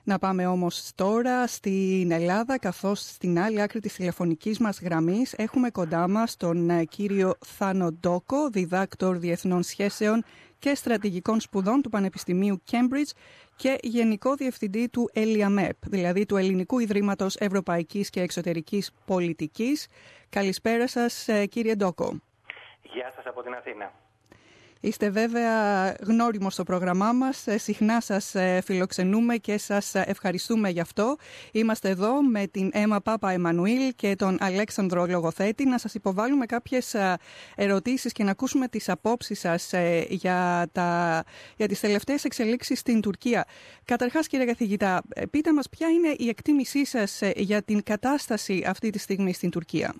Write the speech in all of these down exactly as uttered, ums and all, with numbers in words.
Να πάμε όμως τώρα στην Ελλάδα, καθώς στην άλλη άκρη της τηλεφωνικής μας γραμμής έχουμε κοντά μας τον κύριο Θάνο Ντόκο, διδάκτορ διεθνών σχέσεων και στρατηγικών σπουδών του Πανεπιστημίου Cambridge και Γενικό Διευθυντή του ΕΛΙΑΜΕΠ, δηλαδή του Ελληνικού Ιδρύματος Ευρωπαϊκής και Εξωτερικής Πολιτικής. Καλησπέρα σας, κύριε Ντόκο. Γεια σας από την Αθήνα. Είστε βέβαια γνώριμος στο πρόγραμμά μας, συχνά σας φιλοξενούμε και σας ευχαριστούμε γι' αυτό. Είμαστε εδώ με την Έμα Πάπα Εμμανουήλ και τον Αλέξανδρο Λογοθέτη να σας υποβάλουμε κάποιες ερωτήσεις και να ακούσουμε τις απόψεις σας για, τα, για τις τελευταίες εξελίξεις στην Τουρκία. Καταρχάς, κύριε καθηγητά, πείτε μας ποια είναι η εκτίμησή σας για την κατάσταση αυτή τη στιγμή στην Τουρκία.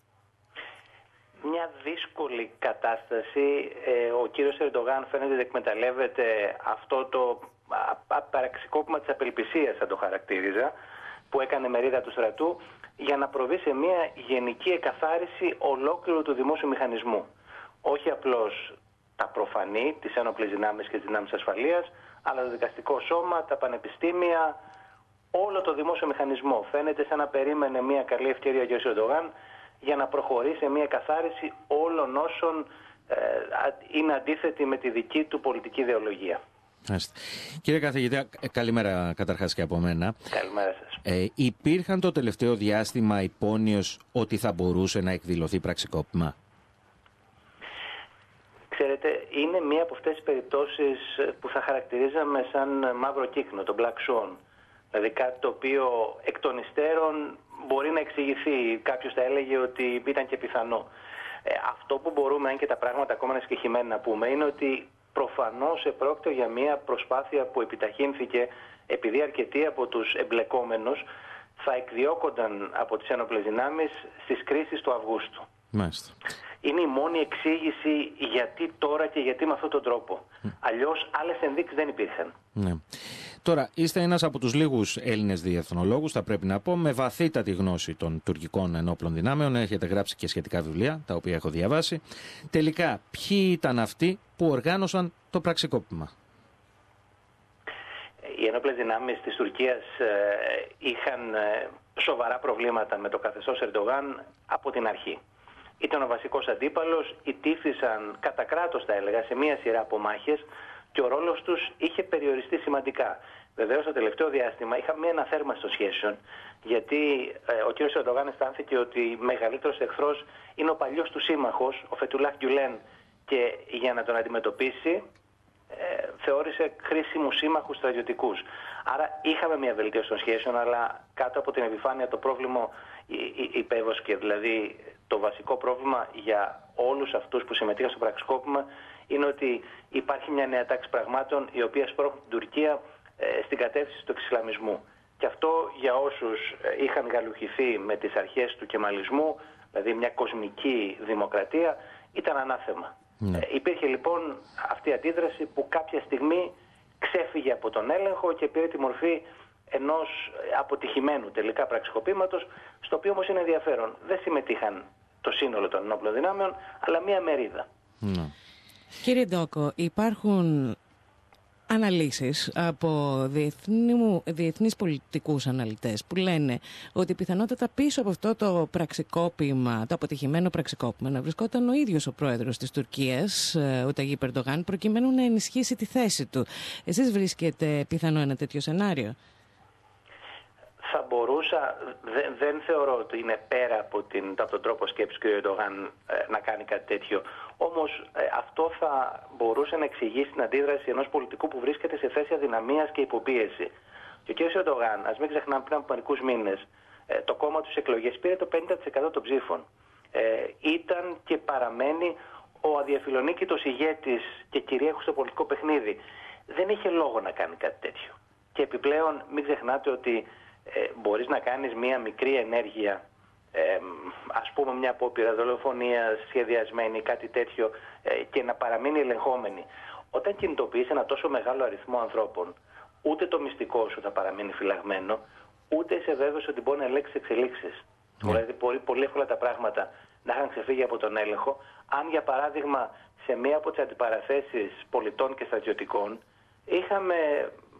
Μια δύσκολη κατάσταση. Ε, ο κύριος Ερντογάν φαίνεται ότι εκμεταλλεύεται αυτό το παραξικόπημα της απελπισίας, θα το χαρακτήριζα, που έκανε μερίδα του στρατού για να προβεί σε μια γενική εκαθάριση ολόκληρου του δημόσιου μηχανισμού. Όχι απλώς τα προφανή, τις ένοπλες δυνάμεις και τις δυνάμεις ασφαλείας, αλλά το δικαστικό σώμα, τα πανεπιστήμια, όλο το δημόσιο μηχανισμό. Φαίνεται σαν να περίμενε μια καλή ευκαιρία ο κ. Ερντογάν για να προχωρήσει σε μια καθάριση όλων όσων ε, είναι αντίθετοι με τη δική του πολιτική ιδεολογία. Άστε. Κύριε καθηγητά, καλημέρα καταρχάς και από μένα. Καλημέρα σας. Ε, υπήρχαν το τελευταίο διάστημα υπόνοιος ότι θα μπορούσε να εκδηλωθεί πραξικόπημα? Ξέρετε, είναι μία από αυτές τις περιπτώσεις που θα χαρακτηρίζαμε σαν μαύρο κύκνο, το Black Swan. Δηλαδή κάτι το οποίο εκ των υστέρων μπορεί να εξηγηθεί. Κάποιος θα έλεγε ότι ήταν και πιθανό. Ε, αυτό που μπορούμε, αν και τα πράγματα ακόμα είναι σκεχημένα, να πούμε, είναι ότι προφανώς επρόκειτο για μια προσπάθεια που επιταχύνθηκε επειδή αρκετοί από τους εμπλεκόμενους θα εκδιώκονταν από τις ένοπλες δυνάμεις στις κρίσεις του Αυγούστου. Μάλιστα. Είναι η μόνη εξήγηση γιατί τώρα και γιατί με αυτόν τον τρόπο. Mm. Αλλιώς άλλες ενδείξεις δεν υπήρχαν. Ναι. Τώρα, είστε ένας από τους λίγους Έλληνες διεθνολόγους, θα πρέπει να πω, με βαθύτατη γνώση των τουρκικών ενόπλων δυνάμεων. Έχετε γράψει και σχετικά βιβλία, τα οποία έχω διαβάσει. Τελικά, ποιοι ήταν αυτοί που οργάνωσαν το πραξικόπημα? Οι ενόπλες δυνάμεις της Τουρκίας ε, είχαν ε, σοβαρά προβλήματα με το καθεστώς Ερντογάν από την αρχή. Ήταν ο βασικός αντίπαλος, ιτήφθησαν κατά κράτος, θα έλεγα, σε μία σειρά από μάχες και ο ρόλος τους είχε περιοριστεί σημαντικά. Βεβαίως, το τελευταίο διάστημα είχαμε μία αναθέρμανση των σχέσεων, γιατί ε, ο κ. Ερντογάν αισθάνθηκε ότι μεγαλύτερος εχθρός είναι ο παλιός του σύμμαχος, ο Φετουλάχ Γκιουλέν, και για να τον αντιμετωπίσει ε, θεώρησε χρήσιμους σύμμαχους στρατιωτικούς. Άρα είχαμε μία βελτίωση των σχέσεων, αλλά κάτω από την επιφάνεια το πρόβλημα υπέβοσκε. Δηλαδή, το βασικό πρόβλημα για όλους αυτούς που συμμετείχαν στο πραξικόπημα είναι ότι υπάρχει μια νέα τάξη πραγμάτων η οποία σπρώχνει την Τουρκία ε, στην κατεύθυνση του εξισλαμισμού. Και αυτό για όσους ε, είχαν γαλουχηθεί με τις αρχές του κεμαλισμού, δηλαδή μια κοσμική δημοκρατία, ήταν ανάθεμα. Mm. Ε, υπήρχε λοιπόν αυτή η αντίδραση που κάποια στιγμή ξέφυγε από τον έλεγχο και πήρε τη μορφή ενός αποτυχημένου τελικά πραξικοπήματος, στο οποίο όμως είναι ενδιαφέρον. Δεν συμμετείχαν το σύνολο των ενόπλων δυνάμεων, αλλά μία μερίδα. Mm. Κύριε Ντόκο, υπάρχουν αναλύσεις από διεθνή, διεθνείς πολιτικούς αναλυτές που λένε ότι πιθανότατα πίσω από αυτό το πραξικόπημα, το αποτυχημένο πραξικόπημα, να βρισκόταν ο ίδιος ο πρόεδρος της Τουρκίας, ο Ταγίπ Ερντογάν, προκειμένου να ενισχύσει τη θέση του. Εσείς βρίσκετε πιθανό ένα τέτοιο σενάριο? Θα μπορούσα, δεν, δεν θεωρώ ότι είναι πέρα από, την, από τον τρόπο σκέψης του κ. Ερντογάν ε, να κάνει κάτι τέτοιο. Όμως ε, αυτό θα μπορούσε να εξηγήσει την αντίδραση ενός πολιτικού που βρίσκεται σε θέση αδυναμίας και υποπίεση. Και ο κ. Ερντογάν, ας μην ξεχνάμε, πριν από μερικούς μήνες, ε, το κόμμα του στις εκλογές πήρε το πενήντα τοις εκατό των ψήφων. Ε, ήταν και παραμένει ο αδιαφιλονίκητος ηγέτης και κυρίαρχος στο πολιτικό παιχνίδι. Δεν είχε λόγο να κάνει κάτι τέτοιο. Και επιπλέον μην ξεχνάτε ότι Ε, μπορείς να κάνεις μία μικρή ενέργεια, ε, ας πούμε μια απόπειρα δολοφονίας σχεδιασμένη, κάτι τέτοιο, ε, και να παραμείνει ελεγχόμενη. Όταν κινητοποιείς ένα τόσο μεγάλο αριθμό ανθρώπων, ούτε το μυστικό σου θα παραμείνει φυλαγμένο, ούτε είσαι βέβαιος ότι μπορεί να ελέγξει εξελίξεις. Mm. Δηλαδή πολύ, πολύ εύκολα τα πράγματα να είχαν ξεφύγει από τον έλεγχο, αν για παράδειγμα σε μία από τις αντιπαραθέσεις πολιτών και στρατιωτικών είχαμε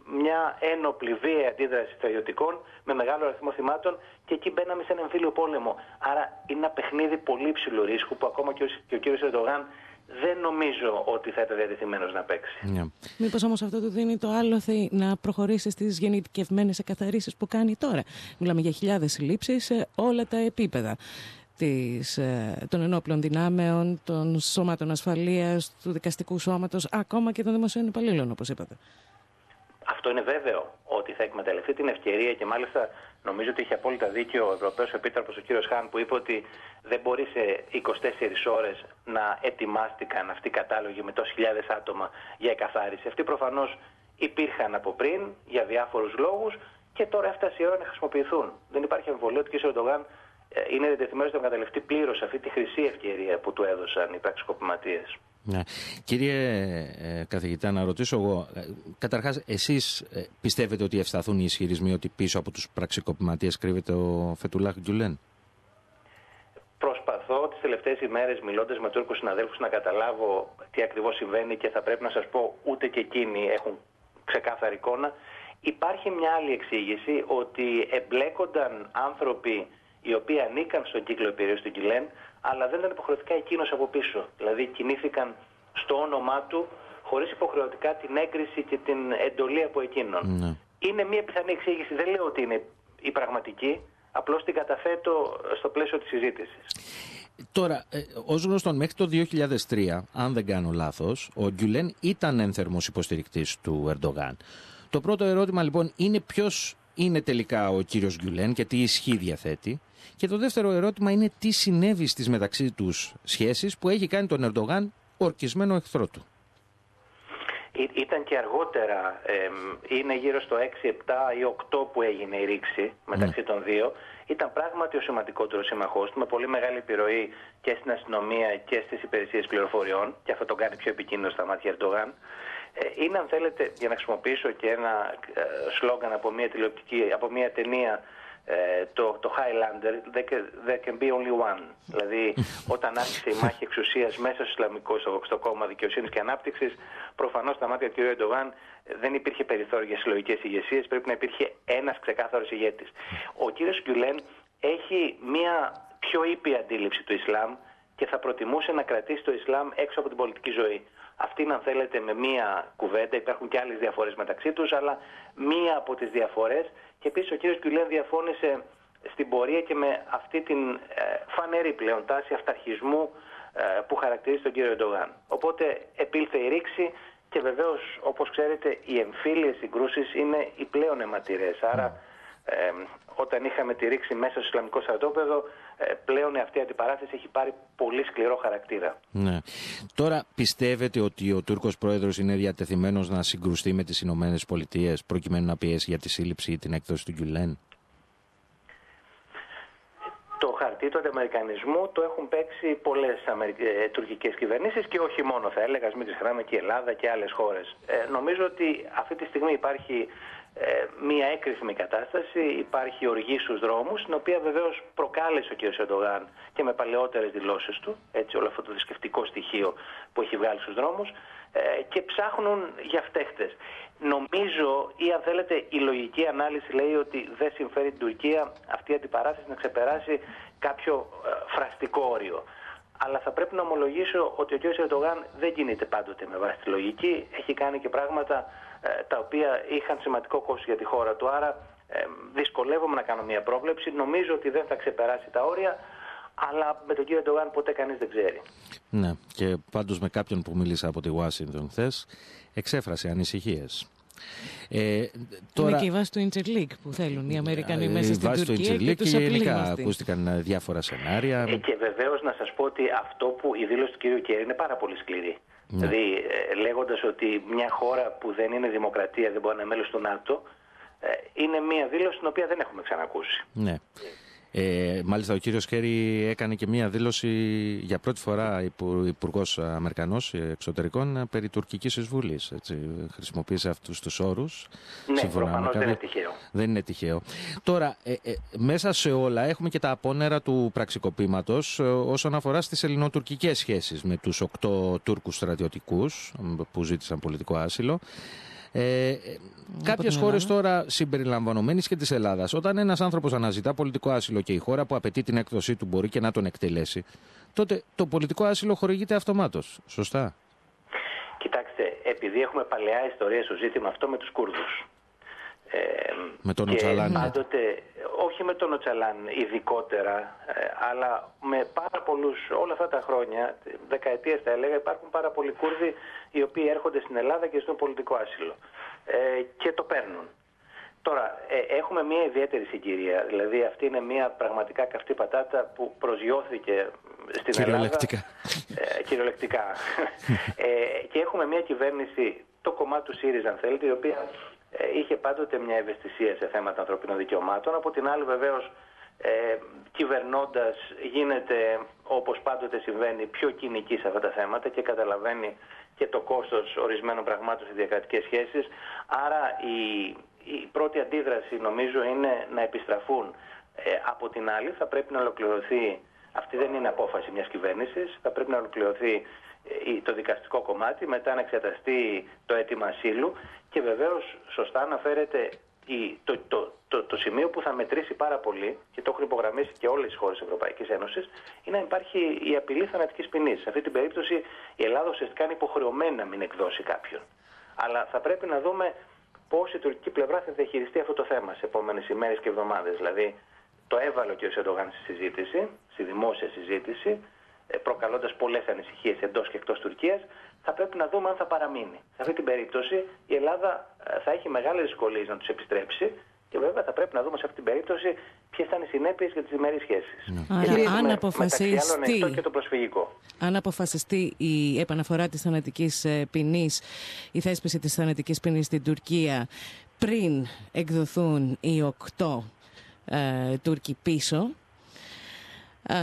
μια ένοπλη βίαιη αντίδραση στρατιωτικών με μεγάλο αριθμό θυμάτων και εκεί μπαίναμε σε ένα εμφύλιο πόλεμο. Άρα είναι ένα παιχνίδι πολύ υψηλού ρίσκου που ακόμα και ο, και ο κύριος Ερντογάν δεν νομίζω ότι θα ήταν διατεθειμένος να παίξει. Yeah. Μήπως όμως αυτό του δίνει το άλοθη να προχωρήσει στις γενικευμένες εκαθαρίσεις που κάνει τώρα? Μιλάμε για χιλιάδες συλλήψεις σε όλα τα επίπεδα της, των ενόπλων δυνάμεων, των σώματων ασφαλείας, του δικαστικού σώματος, ακόμα και των δημοσίων υπαλλήλων, όπως είπατε. Αυτό είναι βέβαιο, ότι θα εκμεταλλευτεί την ευκαιρία και μάλιστα νομίζω ότι είχε απόλυτα δίκιο ο Ευρωπαίος Επίτροπος, ο κύριος Χάν, που είπε ότι δεν μπορεί σε είκοσι τέσσερις ώρες να ετοιμάστηκαν αυτοί οι κατάλογοι με τόσες χιλιάδες άτομα για εκαθάριση. Αυτοί προφανώς υπήρχαν από πριν για διάφορους λόγους και τώρα έφτασε η ώρα να χρησιμοποιηθούν. Δεν υπάρχει αμφιβολία ότι ο κ. Ερντογάν είναι διατεθειμένος να εκμεταλλευτεί πλήρως αυτή τη χρυσή ευκαιρία που του έδωσαν οι πραξικοπηματίες. Ναι. Κύριε ε, καθηγητά, να ρωτήσω εγώ, ε, καταρχάς εσείς ε, πιστεύετε ότι ευσταθούν οι ισχυρισμοί ότι πίσω από τους πραξικοπηματίες κρύβεται ο Φετουλάχ Γκιουλέν? Προσπαθώ τις τελευταίες ημέρες, μιλώντας με Τούρκους συναδέλφους, να καταλάβω τι ακριβώς συμβαίνει και θα πρέπει να σας πω ούτε και εκείνοι έχουν ξεκάθαρη εικόνα. Υπάρχει μια άλλη εξήγηση, ότι εμπλέκονταν άνθρωποι οι οποίοι ανήκαν στον κύκλο επιρροής του Γκιουλέν, αλλά δεν ήταν υποχρεωτικά εκείνος από πίσω. Δηλαδή κινήθηκαν στο όνομά του χωρίς υποχρεωτικά την έγκριση και την εντολή από εκείνον. Ναι. Είναι μια πιθανή εξήγηση, δεν λέω ότι είναι η πραγματική, απλώς την καταθέτω στο πλαίσιο της συζήτησης. Τώρα, ε, ως γνωστόν, μέχρι το δύο χιλιάδες τρία, αν δεν κάνω λάθος, ο Γκιουλέν ήταν ένθερμος υποστηρικτής του Ερντογάν. Το πρώτο ερώτημα λοιπόν είναι ποιος είναι τελικά ο κύριος Γκιουλέν και τι ισχύ διαθέτει. Και το δεύτερο ερώτημα είναι τι συνέβη στις μεταξύ τους σχέσεις που έχει κάνει τον Ερντογάν ορκισμένο εχθρό του. Ήταν και αργότερα, ε, είναι γύρω στο έξι, επτά ή οκτώ που έγινε η ρήξη μεταξύ mm. των δύο. Ήταν πράγματι ο σημαντικότερος σύμμαχός του, με πολύ μεγάλη επιρροή και στην αστυνομία και στις υπηρεσίες πληροφοριών, και αυτό τον κάνει πιο επικίνδυνο στα μάτια Ερντογάν. Είναι, αν θέλετε, για να χρησιμοποιήσω και ένα σλόγγαν από μια τηλεοπτική, από μια ταινία, το, το Highlander, there can be only one. Δηλαδή, όταν άρχισε η μάχη εξουσίας μέσα στο Ισλαμικό, στο κόμμα Δικαιοσύνης και Ανάπτυξης, προφανώς στα μάτια του κ. Ερντογάν δεν υπήρχε περιθώριο για συλλογικές ηγεσίες, πρέπει να υπήρχε ένας ξεκάθαρος ηγέτης. Ο κ. Γκιουλέν έχει μια πιο ήπια αντίληψη του Ισλάμ και θα προτιμούσε να κρατήσει το Ισλάμ έξω από την πολιτική ζωή. Αυτή είναι, αν θέλετε, με μία κουβέντα, υπάρχουν και άλλες διαφορές μεταξύ τους, αλλά μία από τις διαφορές. Και επίσης ο κύριος Γκιουλέν διαφώνησε στην πορεία και με αυτή την ε, φανερή πλέον τάση αυταρχισμού ε, που χαρακτηρίζει τον κύριο Ερντογάν. Οπότε επήλθε η ρήξη και βεβαίως, όπως ξέρετε, οι εμφύλιες συγκρούσεις είναι οι πλέον αιματηρές. Άρα ε, όταν είχαμε τη ρήξη μέσα στο Ισλαμικό στρατόπεδο, ε, πλέον αυτή η αντιπαράθεση έχει πάρει πολύ σκληρό χαρακτήρα. Ναι. Τώρα πιστεύετε ότι ο Τούρκος πρόεδρος είναι διατεθειμένος να συγκρουστεί με τις Ηνωμένες Πολιτείες προκειμένου να πιέσει για τη σύλληψη ή την έκδοση του Γκιουλέν? Το χαρτί του ανταμερικανισμού το έχουν παίξει πολλές αμερικ... ε, τουρκικές κυβερνήσεις και όχι μόνο, θα έλεγα, μην ξεχνάμε και η Ελλάδα και άλλες χώρες. Ε, νομίζω ότι αυτή τη στιγμή υπάρχει ε, μία έκρηθμη κατάσταση, υπάρχει οργή στους δρόμους, την οποία βεβαίως προκάλεσε ο κ. Ερντογάν και με παλαιότερες δηλώσεις του, έτσι, όλο αυτό το θρησκευτικό στοιχείο που έχει βγάλει στους δρόμους, ε, και ψάχνουν για φταίχτες. Νομίζω, ή αν θέλετε, η λογική ανάλυση λέει ότι δεν συμφέρει την Τουρκία αυτή η αντιπαράθεση να ξεπεράσει κάποιο ε, φραστικό όριο. Αλλά θα πρέπει να ομολογήσω ότι ο κ. Ερντογάν δεν κινείται πάντοτε με βάση τη λογική. Έχει κάνει και πράγματα ε, τα οποία είχαν σημαντικό κόστος για τη χώρα του. Άρα ε, δυσκολεύομαι να κάνω μια πρόβλεψη. Νομίζω ότι δεν θα ξεπεράσει τα όρια. Αλλά με τον κύριο Ερντογάν ποτέ κανείς δεν ξέρει. Ναι, και πάντως με κάποιον που μίλησα από τη Ουάσιγκτον χθες, εξέφρασε ανησυχίες. Ε, τώρα... Είναι και η βάση του Incirlik που θέλουν οι Αμερικανοί μέσα στην Τουρκία και τους γενικά ακούστηκαν διάφορα σενάρια. Ε, και βεβαίως να σας πω ότι αυτό που η δήλωση του κύριου Κέρι είναι πάρα πολύ σκληρή. Ναι. Δηλαδή ε, λέγοντας ότι μια χώρα που δεν είναι δημοκρατία δεν μπορεί να είναι μέλος του ΝΑΤΟ, ε, είναι μια δήλωση την οποία δεν έχουμε ξανακούσει. Ναι. Ε, μάλιστα ο κύριος Κέρι έκανε και μία δήλωση για πρώτη φορά, υπουργός Αμερικανός εξωτερικών, περί τουρκικής εισβολής. Έτσι, χρησιμοποίησε αυτούς τους όρους. Ναι, προφανώς δεν είναι τυχαίο. Δεν είναι τυχαίο. Τώρα, ε, ε, μέσα σε όλα έχουμε και τα απόνερα του πραξικοπήματος ε, όσον αφορά στις ελληνοτουρκικές σχέσεις με τους οκτώ Τούρκους στρατιωτικούς που ζήτησαν πολιτικό άσυλο. Ε, Κάποιες χώρες τώρα, συμπεριλαμβανομένης και της Ελλάδας, όταν ένας άνθρωπος αναζητά πολιτικό άσυλο και η χώρα που απαιτεί την έκδοσή του μπορεί και να τον εκτελέσει, τότε το πολιτικό άσυλο χορηγείται αυτομάτως. Σωστά? Κοιτάξτε, επειδή έχουμε παλαιά ιστορία στο ζήτημα αυτό με τους Κούρδους. Ε, με τον Οτσαλάν. Πάντοτε, όχι με τον Οτσαλάν ειδικότερα, ε, αλλά με πάρα πολλούς, όλα αυτά τα χρόνια, δεκαετίες θα έλεγα, υπάρχουν πάρα πολλοί Κούρδοι οι οποίοι έρχονται στην Ελλάδα και ζητούν πολιτικό άσυλο. Ε, και το παίρνουν. Τώρα, ε, έχουμε μια ιδιαίτερη συγκυρία, δηλαδή αυτή είναι μια πραγματικά καυτή πατάτα που προσγειώθηκε στην κυριολεκτικά. Ελλάδα. Ε, κυριολεκτικά. ε, και έχουμε μια κυβέρνηση, το κομμάτι του ΣΥΡΙΖΑ αν θέλετε, η οποία ε, είχε πάντοτε μια ευαισθησία σε θέματα ανθρωπίνων δικαιωμάτων. Από την άλλη βεβαίως, ε, κυβερνώντας γίνεται, όπως πάντοτε συμβαίνει, πιο κοινική σε αυτά τα θέματα και καταλαβαίνει και το κόστος ορισμένων πραγμάτων στις διακρατικές σχέσεις. Άρα η, η πρώτη αντίδραση νομίζω είναι να επιστραφούν. Ε, από την άλλη θα πρέπει να ολοκληρωθεί, αυτή δεν είναι απόφαση μιας κυβέρνησης, θα πρέπει να ολοκληρωθεί ε, το δικαστικό κομμάτι, μετά να εξεταστεί το αίτημα ασύλου και βεβαίως σωστά αναφέρεται η, το, το, το, το σημείο που θα μετρήσει πάρα πολύ και το έχουν υπογραμμίσει και όλες οι χώρες της Ευρωπαϊκής Ένωσης είναι να υπάρχει η απειλή θανατικής ποινής. Σε αυτή την περίπτωση η Ελλάδα ουσιαστικά είναι υποχρεωμένη να μην εκδώσει κάποιον. Αλλά θα πρέπει να δούμε πώς η τουρκική πλευρά θα διαχειριστεί αυτό το θέμα σε επόμενες ημέρες και εβδομάδες. Δηλαδή το έβαλε ο κ. Ερντογάν στη συζήτηση, στη δημόσια συζήτηση, προκαλώντας πολλές ανησυχίες εντός και εκτός Τουρκίας. Θα πρέπει να δούμε αν θα παραμείνει. Σε αυτή την περίπτωση η Ελλάδα θα έχει μεγάλες δυσκολίες να τους επιστρέψει και βέβαια θα πρέπει να δούμε σε αυτή την περίπτωση ποιες θα είναι οι συνέπειες για τις διμερείς σχέσεις. Άρα, αν αποφασιστεί, και το προσφυγικό. αν αποφασιστεί η επαναφορά της θανατικής ποινής, η θέσπιση της θανατικής ποινής στην Τουρκία πριν εκδοθούν οι οκτώ ε, Τούρκοι πίσω, ε,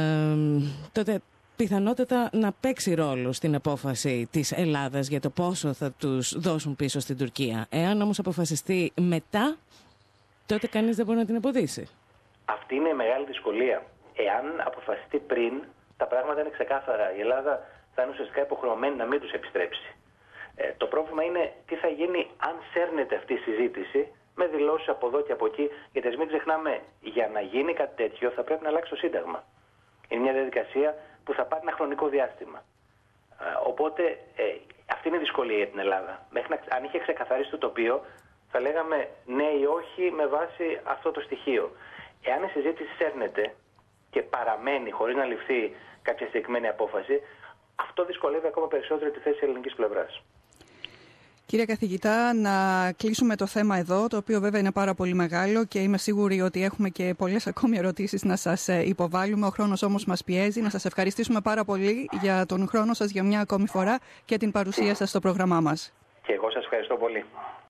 τότε πιθανότατα να παίξει ρόλο στην απόφαση της Ελλάδας για το πόσο θα τους δώσουν πίσω στην Τουρκία. Εάν όμως αποφασιστεί μετά, τότε κανείς δεν μπορεί να την εμποδίσει. Αυτή είναι η μεγάλη δυσκολία. Εάν αποφασιστεί πριν, τα πράγματα είναι ξεκάθαρα. Η Ελλάδα θα είναι ουσιαστικά υποχρεωμένη να μην τους επιστρέψει. Ε, το πρόβλημα είναι τι θα γίνει αν σέρνεται αυτή η συζήτηση με δηλώσεις από εδώ και από εκεί. Γιατί ας μην ξεχνάμε, για να γίνει κάτι τέτοιο θα πρέπει να αλλάξει το Σύνταγμα. Είναι μια διαδικασία που θα πάρει ένα χρονικό διάστημα. Ε, οπότε ε, αυτή είναι η δυσκολία για την Ελλάδα. Μέχρι να, αν είχε ξεκαθαρίσει το τοπίο, θα λέγαμε ναι ή όχι με βάση αυτό το στοιχείο. Εάν η συζήτηση σέρνεται και παραμένει χωρίς να ληφθεί κάποια συγκεκριμένη απόφαση, αυτό δυσκολεύει ακόμα περισσότερο τη θέση της ελληνικής πλευράς. Κύριε καθηγητά, να κλείσουμε το θέμα εδώ, το οποίο βέβαια είναι πάρα πολύ μεγάλο και είμαι σίγουρη ότι έχουμε και πολλές ακόμη ερωτήσεις να σας υποβάλουμε. Ο χρόνος όμως μας πιέζει. Να σας ευχαριστήσουμε πάρα πολύ για τον χρόνο σας για μια ακόμη φορά και την παρουσία σας στο πρόγραμμά μας. Και εγώ σας ευχαριστώ πολύ.